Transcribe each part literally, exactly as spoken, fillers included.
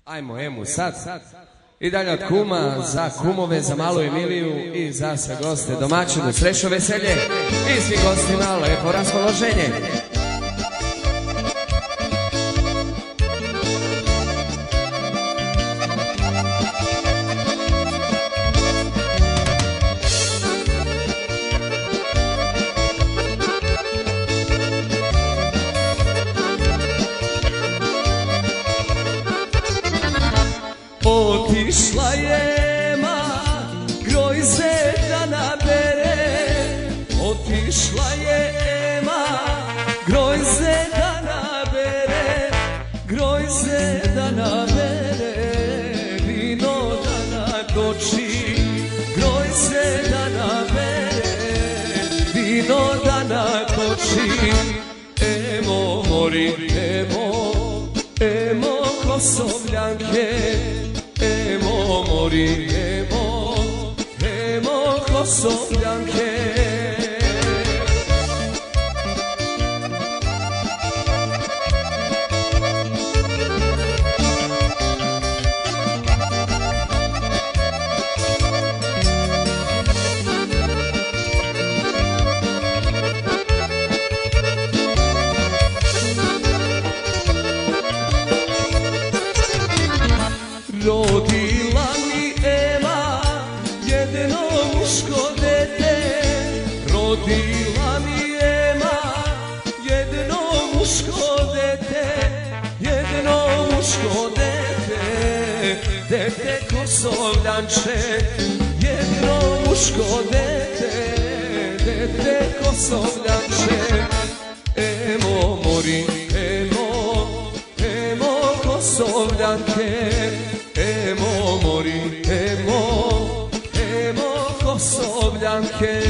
Ajmo Emu sad. I dalje od kuma, za kumove, za malu Emiliju i za sve goste, domaćinu, srećno veselje i svi gostima lepo raspoloženje. Otišla je Ema, grojze da nabere. Otišla je Ema, grojze da nabere. Grojze da nabere, vino da natoči. Grojze da nabere, vino da natoči. Emo mori, Emo, Emo Kosovljanke. Emo mori, Emo, Emo Kosovljanke. Rodila mi Ema jedno muško dete. Rodila mi Ema jedno muško dete. Jedno muško dete, dete Kosovljanče. Jedno muško dete, dete Kosovljanče. Emo mori, Emo, Emo Kosovljanke. Emo mori, Emo, Emo Kosovljanke.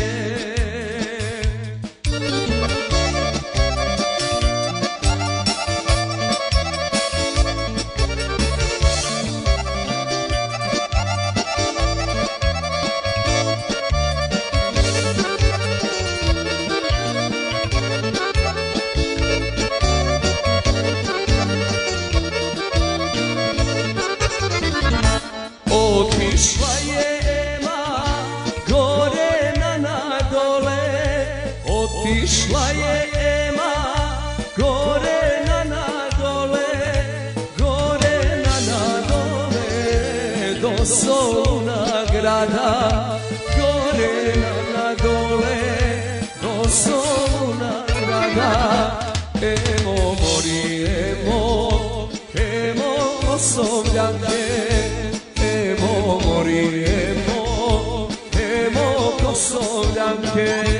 Otišla je Ema, gore na nadole. Otišla je Ema, gore na nadole. Gore na nadole, do Soluna grada. Gore na nadole, do Soluna grada. Emo mori, Emo, Emo Kosovljanke. Emo mori, Emo, Emo Kosovljanke.